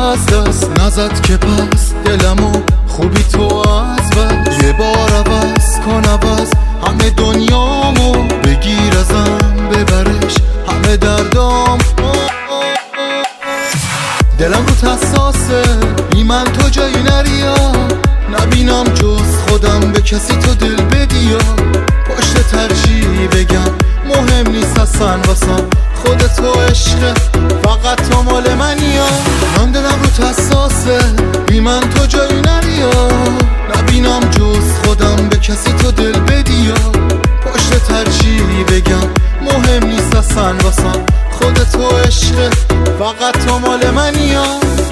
از دست نزد که پس دلمو خوبی تو از بس یه بار عوض کن عوض همه دنیامو بگیر ازم ببرش همه دردام دلم رو حساسه بی من تو جایی نریا نبینم جز خودم به کسی تو دل بدیا پشت ترجیح بگم مهم نیست اصلا واسم خودت و عشقه فقط تو مال منیا من دلم رو حساسه بی من تو جایی نریا نبینم جز خودم به کسی تو دل بدیا پشت ترجیح بگم مهم نیست اصلا واسم خودت و عشقه فقط تو مال منیا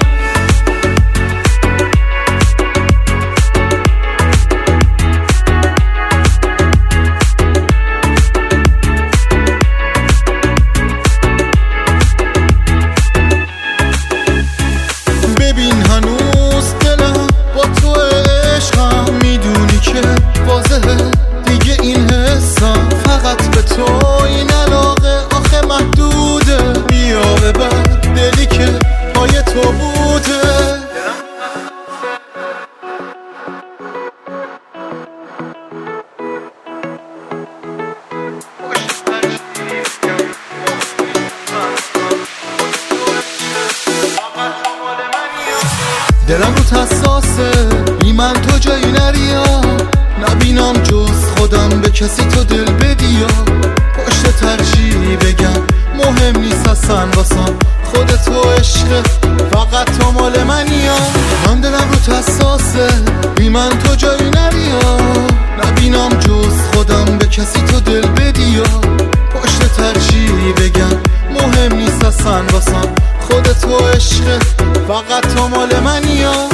ببین هنوز دلم با تو عشقم میدونی که واضحه دیگه این حسم فقط به تو این علاقه آخه محدوده بیا ببر دلی که پای تو بوده دلم رو حساسه بی من تو جایی نریا نبینم جز خودم به کسی تو دل بدیا پشت ترجیح بگم مهم نیست اصلا واسم خودت و عشقه فقط تو مال منیا من دلم رو حساسه بی من تو جایی نریا نبینم جز خودم به کسی تو دل بدیا پشت ترجیح بگم مهم نیست اصلا واسم خودت و عشقه فقط تو مال منیا